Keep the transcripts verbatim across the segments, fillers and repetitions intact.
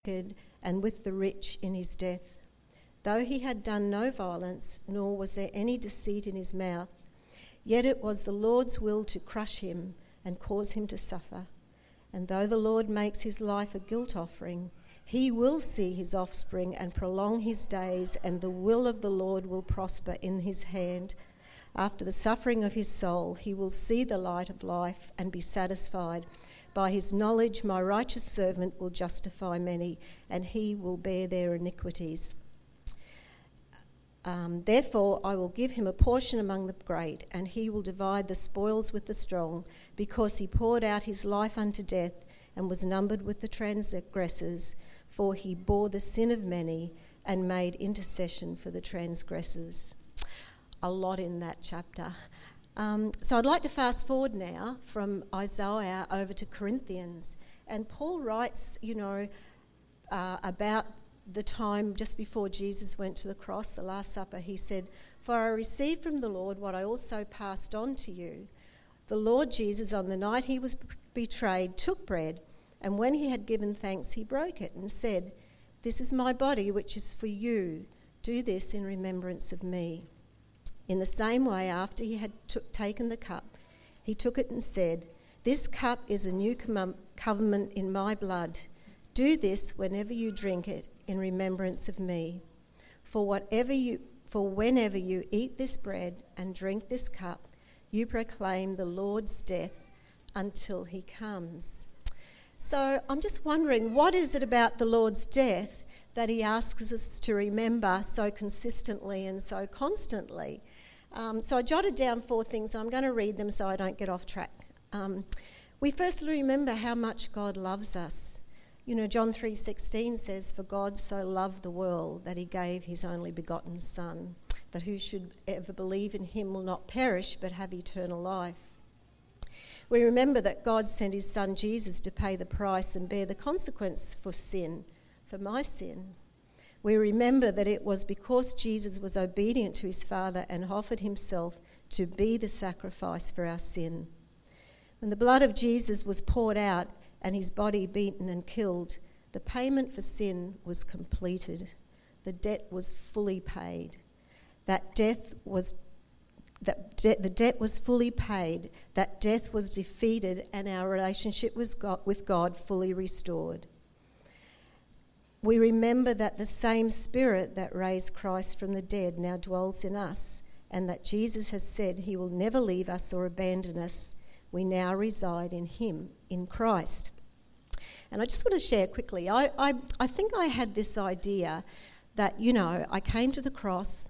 and with the rich in his death. Though he had done no violence, nor was there any deceit in his mouth, yet it was the Lord's will to crush him and cause him to suffer. And though the Lord makes his life a guilt offering, he will see his offspring and prolong his days, and the will of the Lord will prosper in his hand. After the suffering of his soul, he will see the light of life and be satisfied. By his knowledge, my righteous servant will justify many, and he will bear their iniquities. Um, therefore, I will give him a portion among the great, and he will divide the spoils with the strong, because he poured out his life unto death and was numbered with the transgressors, for he bore the sin of many and made intercession for the transgressors. A lot in that chapter. Um, so I'd like to fast forward now from Isaiah over to Corinthians. And Paul writes, you know, uh, about the time just before Jesus went to the cross, the Last Supper. He said, "For I received from the Lord what I also passed on to you. The Lord Jesus, on the night he was betrayed, took bread, and when he had given thanks, he broke it and said, 'This is my body, which is for you. Do this in remembrance of me.' In the same way, after he had t- taken the cup, he took it and said, 'This cup is a new com- covenant in my blood. Do this whenever you drink it in remembrance of me. For whatever you, for whenever you eat this bread and drink this cup, you proclaim the Lord's death until he comes.'" So I'm just wondering, what is it about the Lord's death that he asks us to remember so consistently and so constantly? Um, so I jotted down four things, and I'm going to read them so I don't get off track. Um, we firstly remember how much God loves us. You know, John three sixteen says, "For God so loved the world that he gave his only begotten Son, that who should ever believe in him will not perish but have eternal life." We remember that God sent his Son Jesus to pay the price and bear the consequence for sin, for my sin. We remember that it was because Jesus was obedient to his Father and offered himself to be the sacrifice for our sin. When the blood of Jesus was poured out and his body beaten and killed, the payment for sin was completed. The debt was fully paid. That death was that de- the debt was fully paid. That death was defeated, and our relationship was God, with God fully restored. We remember that the same Spirit that raised Christ from the dead now dwells in us, and that Jesus has said he will never leave us or abandon us. We now reside in him, in Christ. And I just want to share quickly, I, I, I think I had this idea that, you know, I came to the cross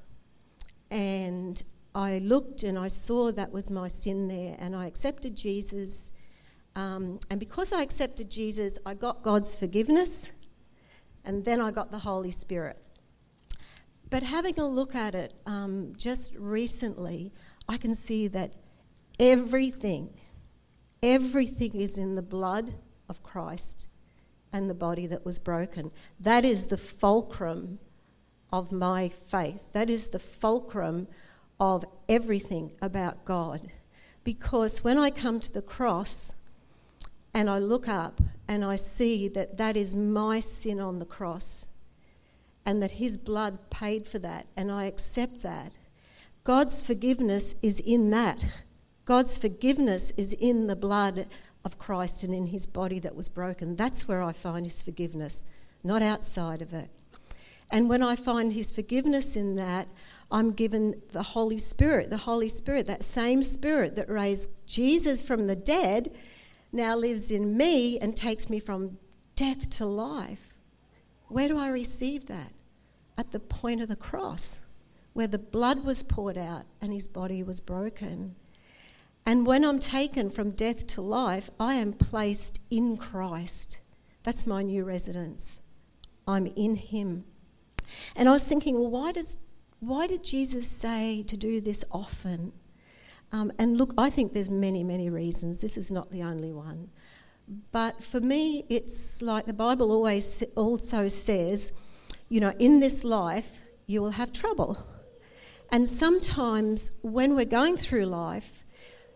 and I looked and I saw that was my sin there, and I accepted Jesus. Um, and because I accepted Jesus, I got God's forgiveness, and then I got the Holy Spirit. But having a look at it um, just recently, I can see that everything, everything is in the blood of Christ and the body that was broken. That is the fulcrum of my faith. That is the fulcrum of everything about God. Because when I come to the cross and I look up and I see that that is my sin on the cross and that his blood paid for that, and I accept that, God's forgiveness is in that. God's forgiveness is in the blood of Christ and in his body that was broken. That's where I find his forgiveness, not outside of it. And when I find his forgiveness in that, I'm given the Holy Spirit. The Holy Spirit, that same Spirit that raised Jesus from the dead, now lives in me and takes me from death to life. Where do I receive that? At the point of the cross, where the blood was poured out and his body was broken. And when I'm taken from death to life, I am placed in Christ. That's my new residence. I'm in him. And I was thinking, well, why does why did Jesus say to do this often? Um, and look, I think there's many, many reasons. This is not the only one. But for me, it's like the Bible always also says, you know, in this life, you will have trouble. And sometimes when we're going through life,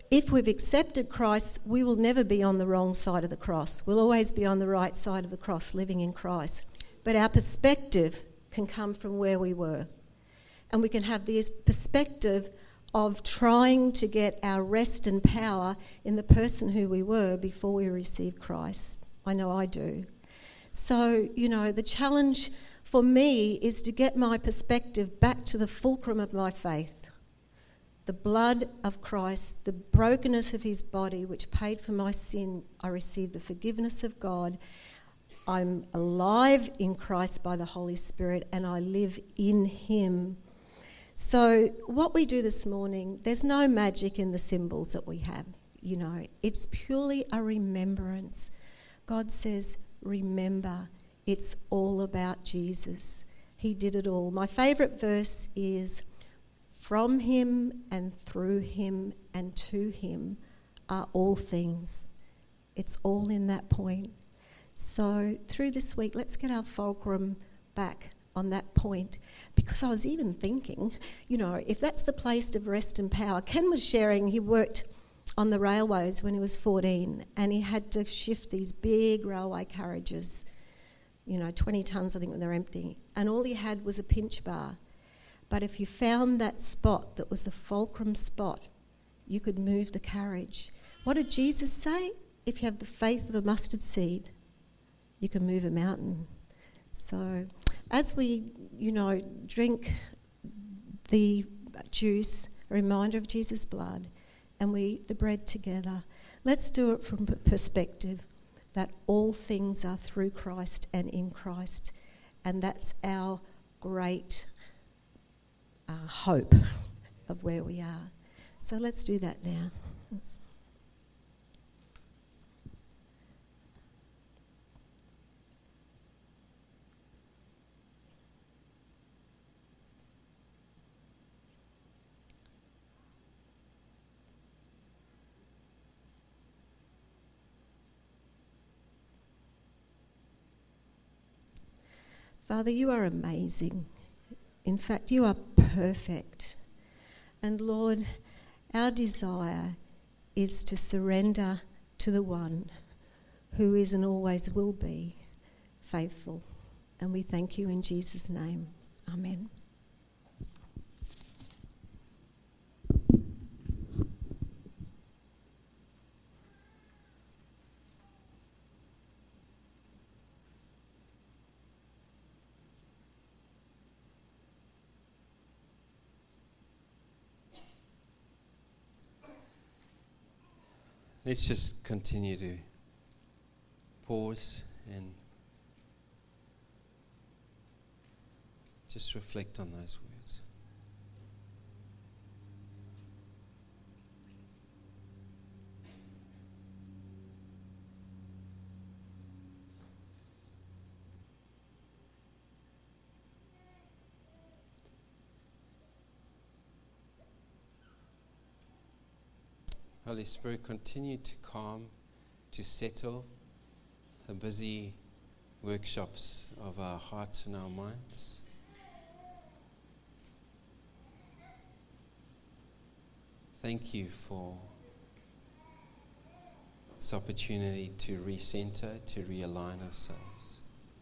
if we've accepted Christ, we will never be on the wrong side of the cross. We'll always be on the right side of the cross, living in Christ. But our perspective can come from where we were. And we can have this perspective of trying to get our rest and power in the person who we were before we received Christ. I know I do. So, you know, the challenge for me is to get my perspective back to the fulcrum of my faith. The blood of Christ, the brokenness of his body, which paid for my sin. I received the forgiveness of God. I'm alive in Christ by the Holy Spirit, and I live in him. So what we do this morning, there's no magic in the symbols that we have. You know, it's purely a remembrance. God says, remember, it's all about Jesus. He did it all. My favourite verse is, from him and through him and to him are all things. It's all in that point. So through this week, let's get our fulcrum back on that point, because I was even thinking, you know, if that's the place of rest and power. Ken was sharing, he worked on the railways when he was fourteen, and he had to shift these big railway carriages, you know, twenty tonnes I think when they're empty, and all he had was a pinch bar. But if you found that spot that was the fulcrum spot, you could move the carriage. What did Jesus say? If you have the faith of a mustard seed, you can move a mountain. So as we, you know, drink the juice, a reminder of Jesus' blood, and we eat the bread together, let's do it from a perspective that all things are through Christ and in Christ. And that's our great uh, hope of where we are. So let's do that now. Let's Father, you are amazing. In fact, you are perfect. And Lord, our desire is to surrender to the one who is and always will be faithful. And we thank you in Jesus' name. Amen. Let's just continue to pause and just reflect on those words. Holy Spirit, continue to calm, to settle the busy workshops of our hearts and our minds. Thank you for this opportunity to recenter, to realign ourselves.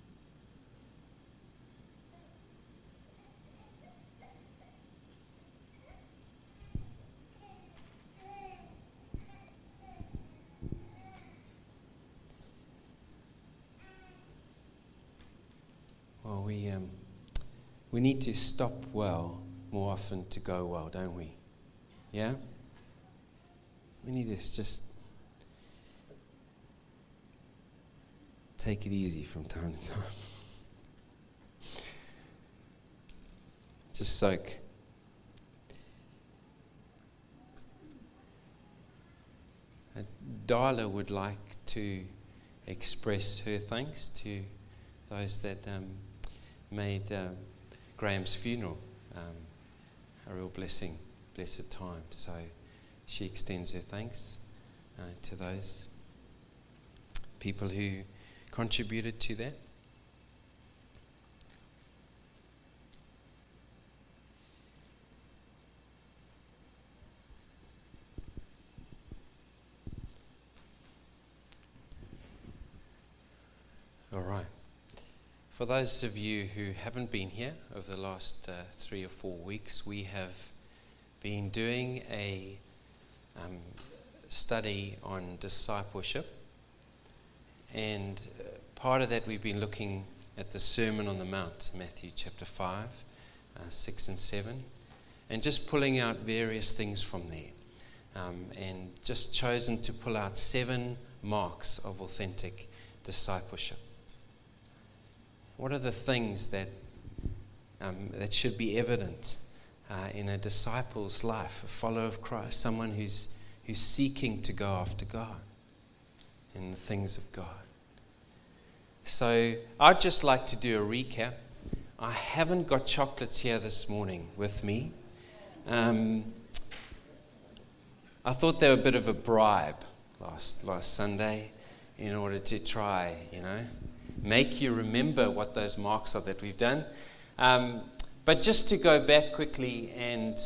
Well, we um, we need to stop well more often to go well, don't we? Yeah? We need to just take it easy from time to time. Just soak. And Darla would like to express her thanks to those that um, made um, Graham's funeral um, a real blessing, blessed time. So she extends her thanks uh, to those people who contributed to that. For those of you who haven't been here over the last uh, three or four weeks, we have been doing a um, study on discipleship. And uh, part of that we've been looking at the Sermon on the Mount, Matthew chapter five, uh, six and seven, and just pulling out various things from there. Um, and just chosen to pull out seven marks of authentic discipleship. What are the things that um, that should be evident uh, in a disciple's life, a follower of Christ, someone who's who's seeking to go after God and the things of God? So I'd just like to do a recap. I haven't got chocolates here this morning with me. Um, I thought they were a bit of a bribe last last Sunday in order to try, you know, make you remember what those marks are that we've done. Um, but just to go back quickly and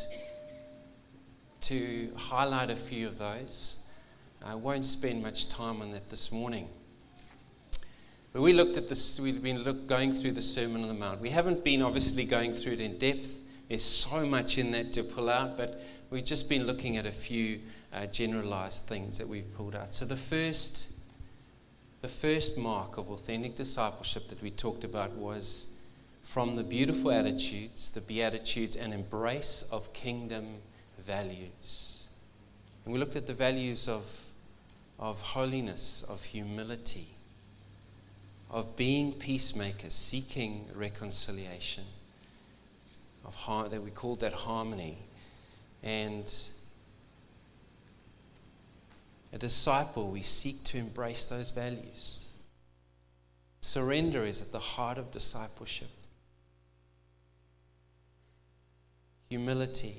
to highlight a few of those, I won't spend much time on that this morning. But we looked at this, we've been look, going through the Sermon on the Mount. We haven't been obviously going through it in depth. There's so much in that to pull out, but we've just been looking at a few uh, generalized things that we've pulled out. So the first, the first mark of authentic discipleship that we talked about was from the beautiful attitudes, the Beatitudes, and embrace of kingdom values. And we looked at the values of, of holiness, of humility, of being peacemakers, seeking reconciliation, of har- that we called that harmony. And a disciple, we seek to embrace those values. Surrender is at the heart of discipleship. Humility,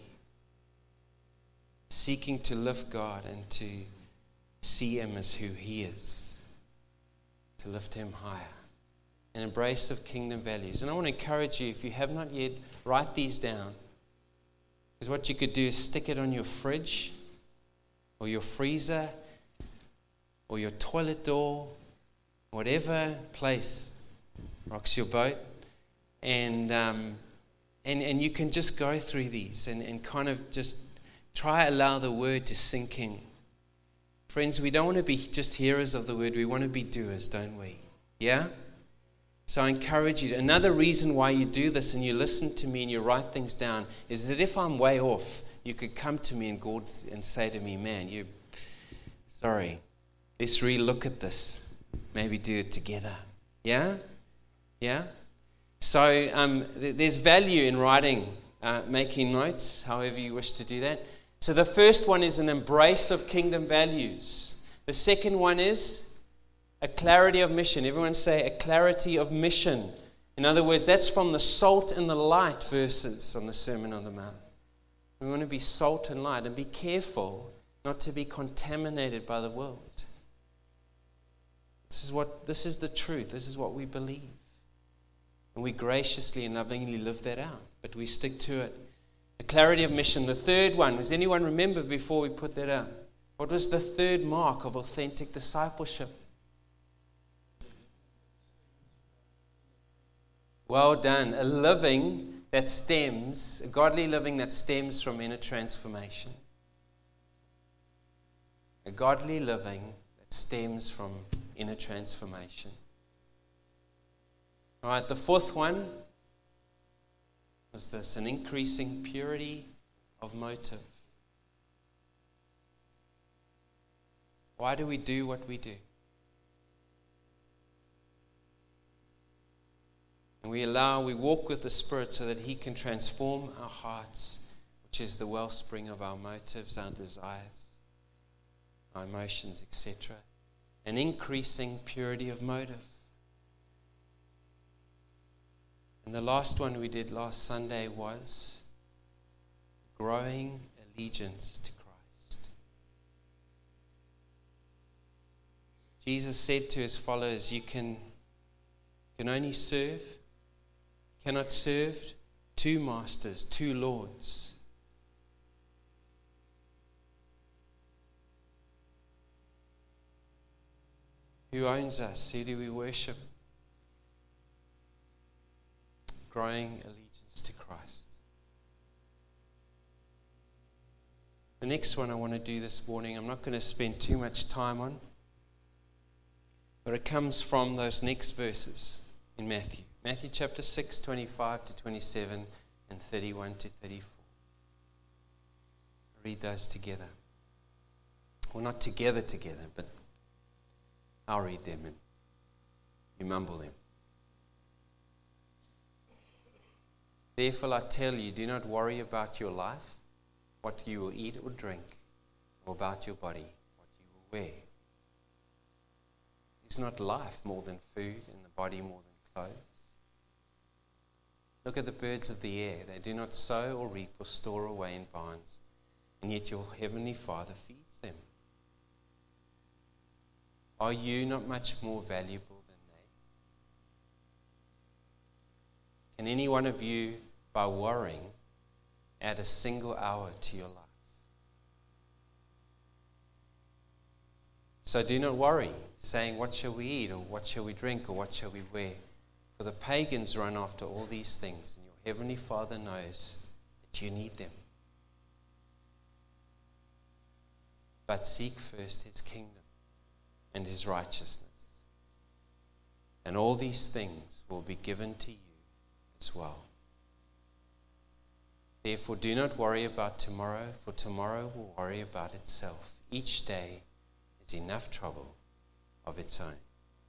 seeking to lift God and to see Him as who He is, to lift Him higher. An embrace of kingdom values. And I want to encourage you, if you have not yet, write these down. Because what you could do is stick it on your fridge or your freezer or your toilet door, whatever place rocks your boat. And um, and, and you can just go through these and, and kind of just try allow the word to sink in. Friends, we don't want to be just hearers of the word. We want to be doers, don't we? Yeah? So I encourage you. Another reason why you do this and you listen to me and you write things down is that if I'm way off, you could come to me and God and say to me, man, you, sorry, let's re-look at this. Maybe do it together. Yeah? Yeah? So um, th- there's value in writing, uh, making notes, however you wish to do that. So the first one is an embrace of kingdom values. The second one is a clarity of mission. Everyone say a clarity of mission. In other words, that's from the salt and the light verses on the Sermon on the Mount. We want to be salt and light and be careful not to be contaminated by the world. This is what, this is the truth. This is what we believe. And we graciously and lovingly live that out. But we stick to it. A clarity of mission. The third one, does anyone remember before we put that out? What was the third mark of authentic discipleship? Well done. A living that stems, a godly living that stems from inner transformation. A godly living that stems from inner transformation. All right, the fourth one was this, an increasing purity of motive. Why do we do what we do? And we allow, we walk with the Spirit so that He can transform our hearts, which is the wellspring of our motives, our desires, our emotions, et cetera. An increasing purity of motive. And the last one we did last Sunday was growing allegiance to Christ. Jesus said to His followers, you can, can only serve, cannot serve two masters, two lords. Who owns us? Who do we worship? growing allegiance to Christ. The next one I want to do this morning, I'm not going to spend too much time on, but it comes from those next verses in Matthew. Matthew chapter six, twenty-five to twenty-seven and thirty-one to thirty-four. Read those together. Well, not together together, but I'll read them and you mumble them. Therefore I tell you, do not worry about your life, what you will eat or drink, or about your body, what you will wear. Is not life more than food, and the body more than clothes? Look at the birds of the air. They do not sow or reap or store away in barns, and yet your heavenly Father feeds them. Are you not much more valuable than they? Can any one of you, by worrying, add a single hour to your life? So do not worry, saying, what shall we eat, or what shall we drink, or what shall we wear? For the pagans run after all these things, and your heavenly Father knows that you need them. But seek first his kingdom and his righteousness, and all these things will be given to you as well. Therefore, do not worry about tomorrow, for tomorrow will worry about itself. Each day is enough trouble of its own.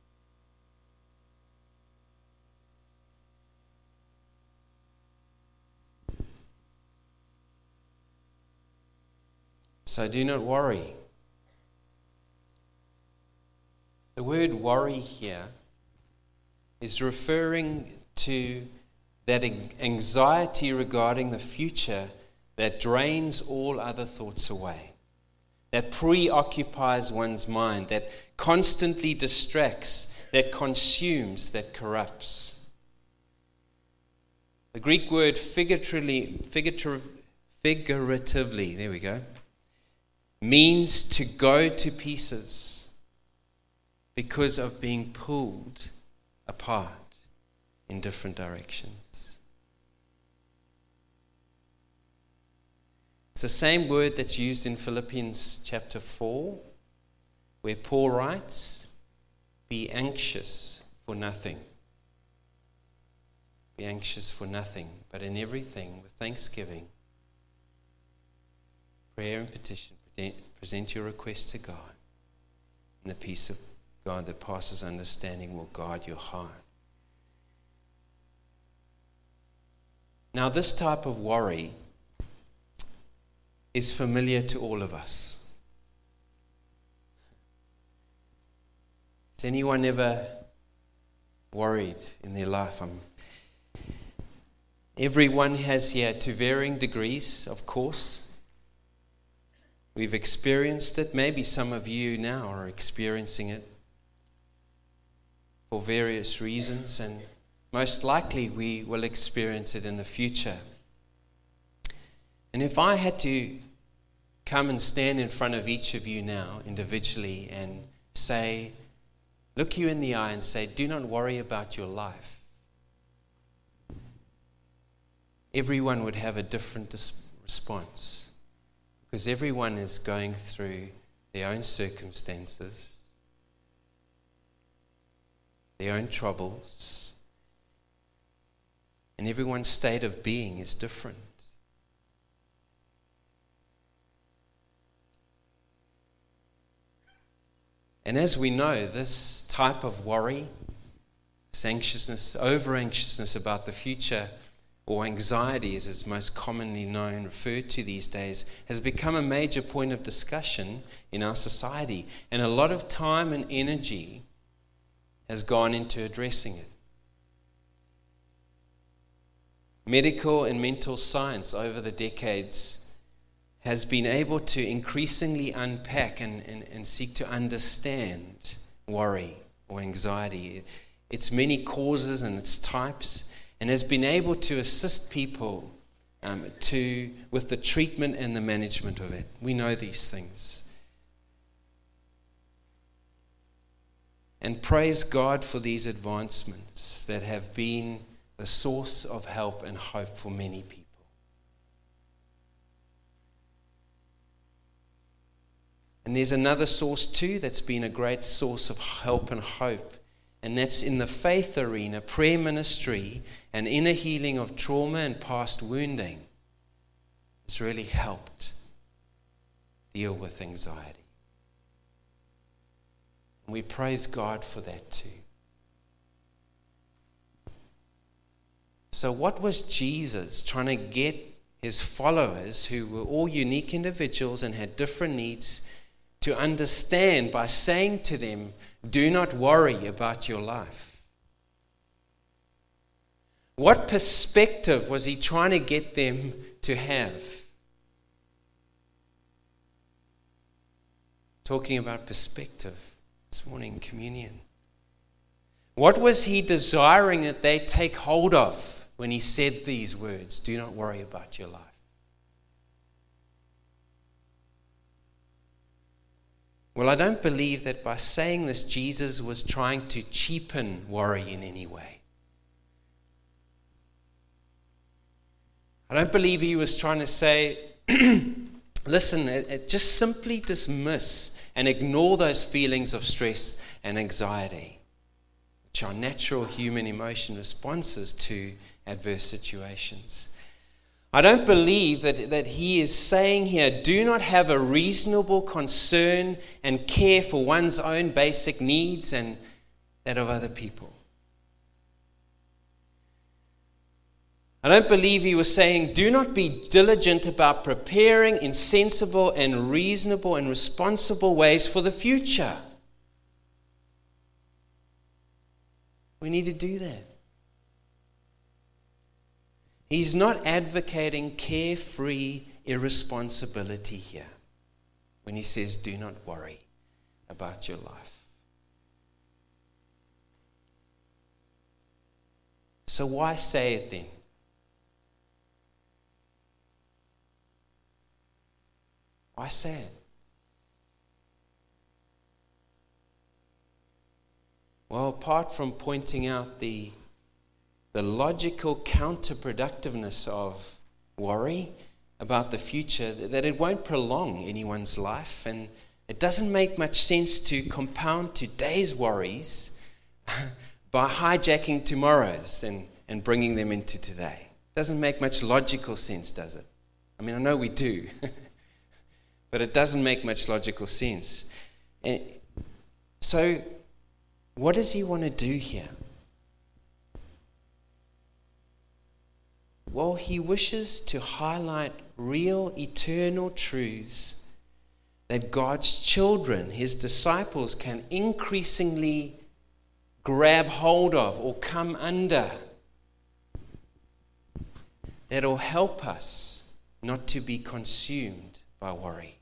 So do not worry. The word worry here is referring to that anxiety regarding the future that drains all other thoughts away, that preoccupies one's mind, that constantly distracts, that consumes, that corrupts. The Greek word figuratively, figurative, figuratively, there we go, means to go to pieces because of being pulled apart in different directions. It's the same word that's used in Philippians chapter four, where Paul writes, be anxious for nothing. Be anxious for nothing, but in everything with thanksgiving, prayer and petition, present your requests to God, and the peace of God that passes understanding will guard your heart. Now, this type of worry is familiar to all of us. Has anyone ever worried in their life? I'm, everyone has here, to varying degrees, of course. We've experienced it. Maybe some of you now are experiencing it for various reasons, and most likely we will experience it in the future. And if I had to come and stand in front of each of you now individually and say, look you in the eye and say, do not worry about your life, everyone would have a different dis- response, because everyone is going through their own circumstances, their own troubles, and everyone's state of being is different. And as we know, this type of worry, this anxiousness, over-anxiousness about the future, or anxiety as it's most commonly known, referred to these days, has become a major point of discussion in our society. And a lot of time and energy has gone into addressing it. Medical and mental science over the decades has been able to increasingly unpack and, and, and seek to understand worry or anxiety, its many causes and its types, and has been able to assist people um, to with the treatment and the management of it. We know these things. And praise God for these advancements that have been the source of help and hope for many people. And there's another source too that's been a great source of help and hope, and that's in the faith arena, prayer ministry, and inner healing of trauma and past wounding. It's really helped deal with anxiety. And we praise God for that too. So what was Jesus trying to get his followers, who were all unique individuals and had different needs, to understand by saying to them, do not worry about your life? What perspective was he trying to get them to have? Talking about perspective this morning in communion. What was he desiring that they take hold of when he said these words, do not worry about your life? Well, I don't believe that by saying this, Jesus was trying to cheapen worry in any way. I don't believe he was trying to say, listen, just simply dismiss and ignore those feelings of stress and anxiety, which are natural human emotion responses to adverse situations. I don't believe that, that he is saying here, do not have a reasonable concern and care for one's own basic needs and that of other people. I don't believe he was saying, do not be diligent about preparing in sensible and reasonable and responsible ways for the future. We need to do that. He's not advocating carefree irresponsibility here when he says, do not worry about your life. So why say it then? Why say it? Well, apart from pointing out the the logical counterproductiveness of worry about the future, that it won't prolong anyone's life, and it doesn't make much sense to compound today's worries by hijacking tomorrow's and, and bringing them into today. It doesn't make much logical sense, does it? I mean, I know we do, but it doesn't make much logical sense. And so, what does he want to do here? Well, he wishes to highlight real eternal truths that God's children, his disciples, can increasingly grab hold of or come under. That'll help us not to be consumed by worry.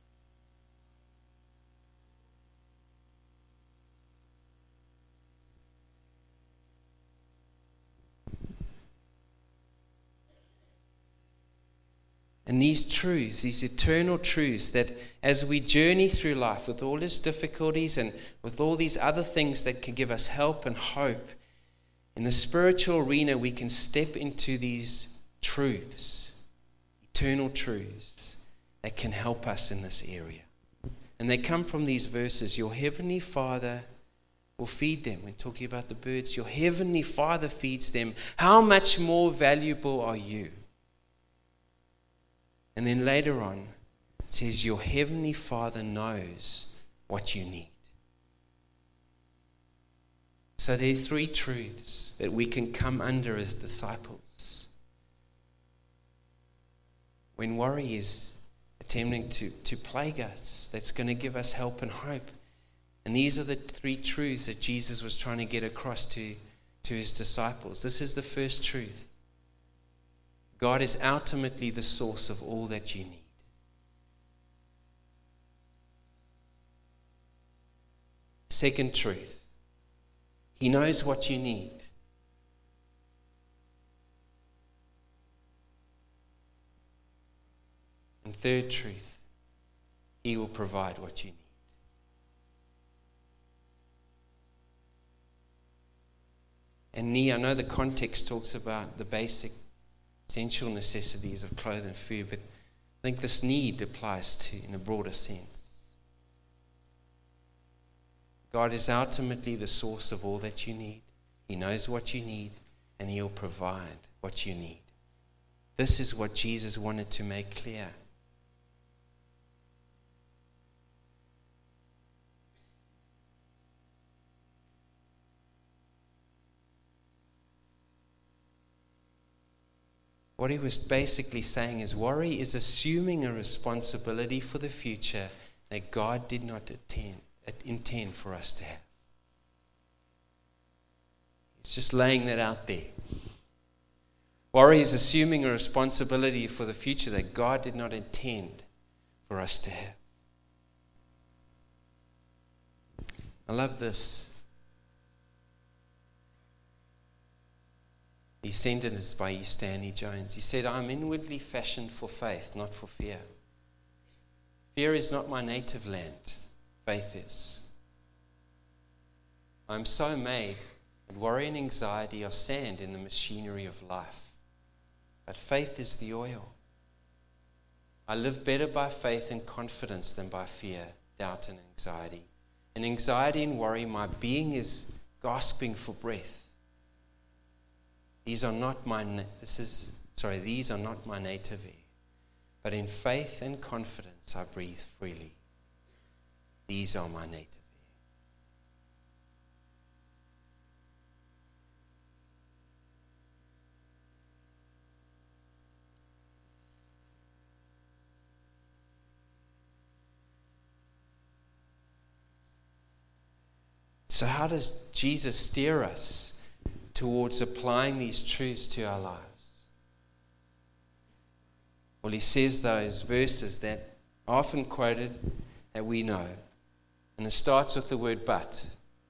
And these truths, these eternal truths, that as we journey through life with all its difficulties and with all these other things that can give us help and hope, in the spiritual arena we can step into these truths, eternal truths, that can help us in this area. And they come from these verses. Your heavenly Father will feed them. We're talking about the birds. Your heavenly Father feeds them. How much more valuable are you? And then later on, it says, your heavenly Father knows what you need. So there are three truths that we can come under as disciples. When worry is attempting to, to plague us, that's going to give us help and hope. And these are the three truths that Jesus was trying to get across to, to his disciples. This is the first truth. God is ultimately the source of all that you need. Second truth, he knows what you need. And third truth, he will provide what you need. And knee, I know the context talks about the basic essential necessities of clothes and food, but I think this need applies to in a broader sense. God is ultimately the source of all that you need. He knows what you need, and He'll provide what you need. This is what Jesus wanted to make clear. What He was basically saying is worry is assuming a responsibility for the future that God did not attend, intend for us to have. He's just laying that out there. Worry is assuming a responsibility for the future that God did not intend for us to have. I love this. These sentences by E. Stanley Jones. He said, I am inwardly fashioned for faith, not for fear. Fear is not my native land. Faith is. I am so made that worry and anxiety are sand in the machinery of life. But faith is the oil. I live better by faith and confidence than by fear, doubt, and anxiety. In anxiety and worry, my being is gasping for breath. These are not my, this is, sorry, these are not my native air. But in faith and confidence I breathe freely. These are my native air. So how does Jesus steer us towards applying these truths to our lives? Well, He says those verses that are often quoted that we know. And it starts with the word but.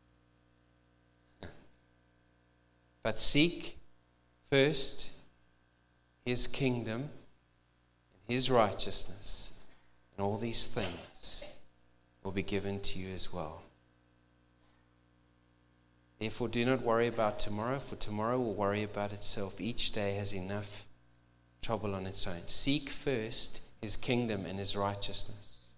But seek first His kingdom and His righteousness, and all these things will be given to you as well. Therefore, do not worry about tomorrow, for tomorrow will worry about itself. Each day has enough trouble on its own. Seek first His kingdom and His righteousness.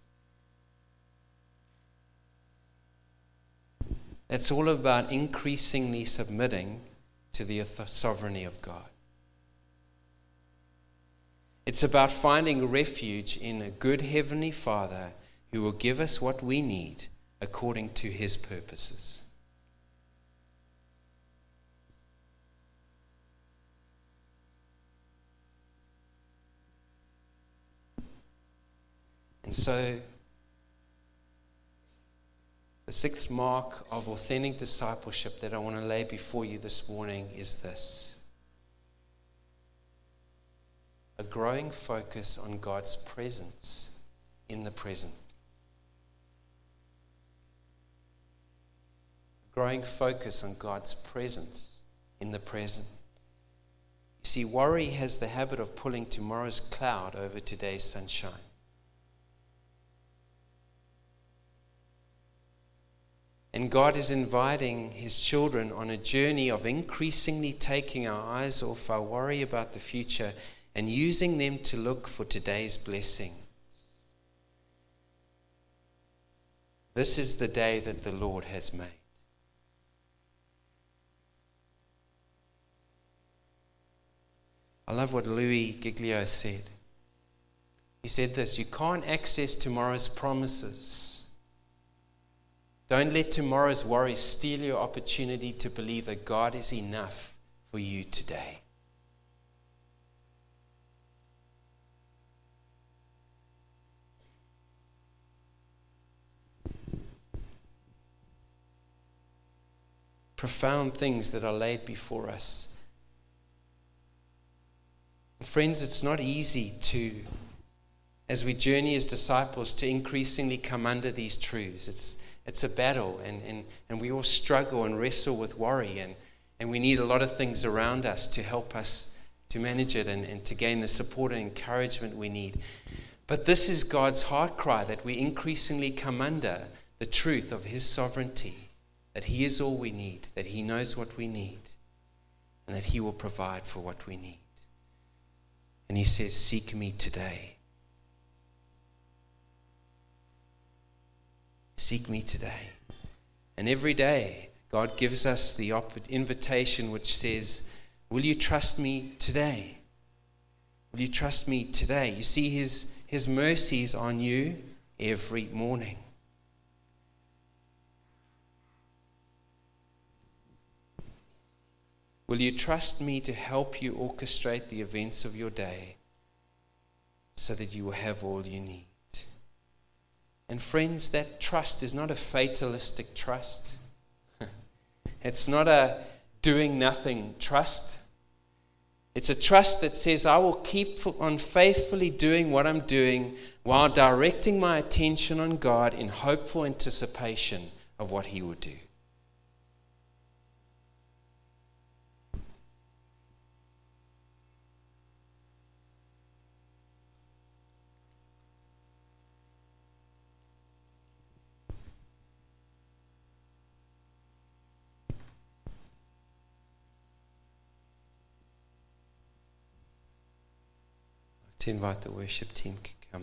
It's all about increasingly submitting to the sovereignty of God. It's about finding refuge in a good Heavenly Father who will give us what we need according to His purposes. And so, the sixth mark of authentic discipleship that I want to lay before you this morning is this: a growing focus on God's presence in the present. A growing focus on God's presence in the present. You see, worry has the habit of pulling tomorrow's cloud over today's sunshine. And God is inviting His children on a journey of increasingly taking our eyes off our worry about the future and using them to look for today's blessing. This is the day that the Lord has made. I love what Louis Giglio said. He said this: you can't access tomorrow's promises. Don't let tomorrow's worries steal your opportunity to believe that God is enough for you today. Profound things that are laid before us. Friends, it's not easy to, as we journey as disciples, to increasingly come under these truths. It's It's a battle, and, and, and we all struggle and wrestle with worry, and, and we need a lot of things around us to help us to manage it and, and to gain the support and encouragement we need. But this is God's heart cry, that we increasingly come under the truth of His sovereignty, that He is all we need, that He knows what we need. and that he will provide for what we need. And he says, seek me today. Seek me today. And every day, God gives us the invitation which says, will you trust me today? Will you trust me today? You see, his, his mercies on you every morning. Will you trust me to help you orchestrate the events of your day so that you will have all you need? And friends, that trust is not a fatalistic trust. It's not a doing nothing trust. It's a trust that says, I will keep on faithfully doing what I'm doing while directing my attention on God in hopeful anticipation of what he will do. To invite the worship team to come in.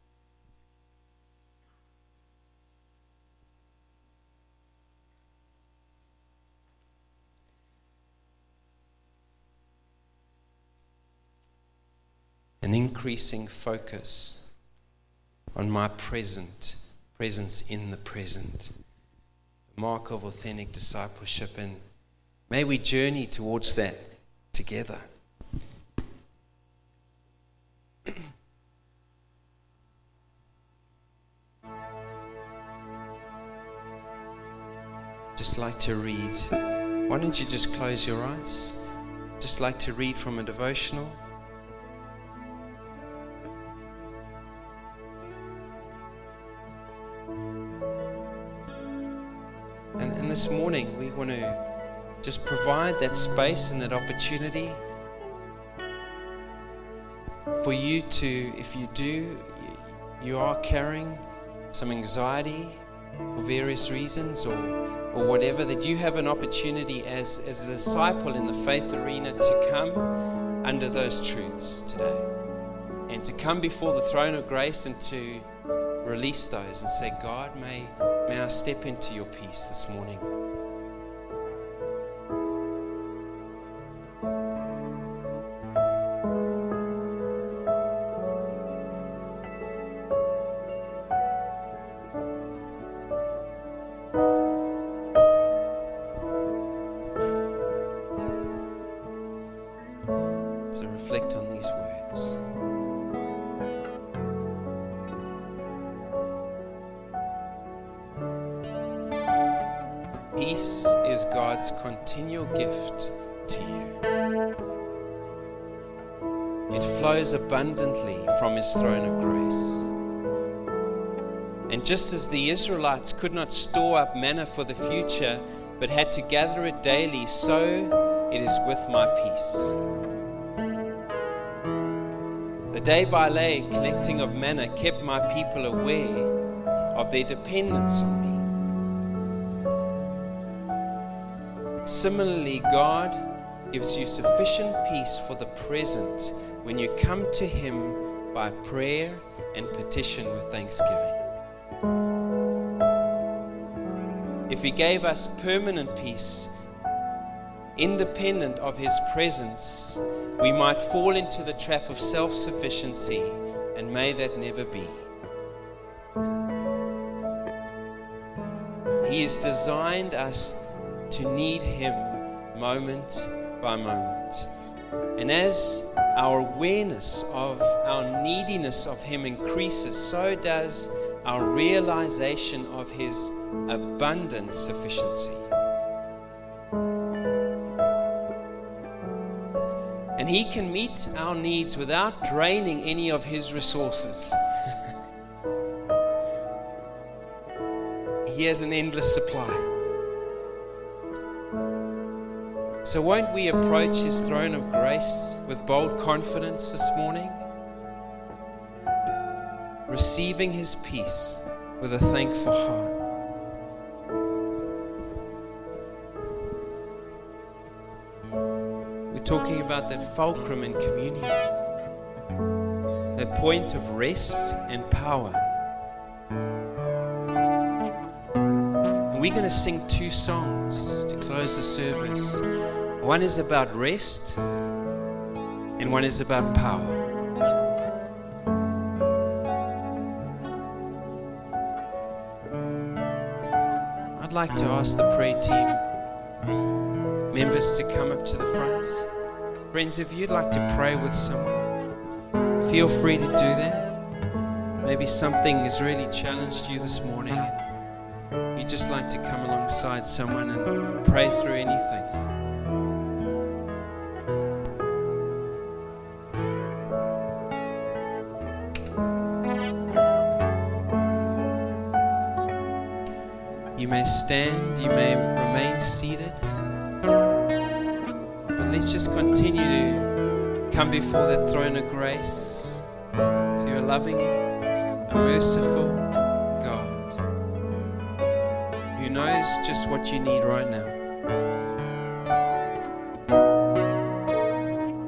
An increasing focus on my present, presence in the present. The mark of authentic discipleship, and may we journey towards that together. Just like to read. Why don't you just close your eyes? Just like to read from a devotional. And, and this morning we want to just provide that space and that opportunity for you to, if you do, you are carrying some anxiety for various reasons, or or whatever, that you have an opportunity as, as a disciple in the faith arena to come under those truths today, and to come before the throne of grace and to release those and say, God, may, may I step into your peace this morning. Peace is God's continual gift to you. It flows abundantly from his throne of grace. And just as the Israelites could not store up manna for the future, but had to gather it daily, so it is with my peace. The day by day collecting of manna kept my people aware of their dependence on me. Similarly, God gives you sufficient peace for the present when you come to him by prayer and petition with thanksgiving. If he gave us permanent peace, independent of his presence, we might fall into the trap of self-sufficiency, and may that never be. He has designed us to need him moment by moment. And as our awareness of our neediness of him increases, so does our realization of his abundant sufficiency. And he can meet our needs without draining any of his resources. He has an endless supply. So won't we approach his throne of grace with bold confidence this morning, receiving his peace with a thankful heart? talking about that fulcrum in communion, that point of rest and power. And we're going to sing two songs to close the service. One is about rest, and one is about power. I'd like to ask the prayer team members to come up to the front. Friends, if you'd like to pray with someone, feel free to do that. Maybe something has really challenged you this morning and you'd just like to come alongside someone and pray through anything. You may stand, you may remain seated, but let's just continue to come before the throne of grace to a loving, a merciful God who knows just what you need right now.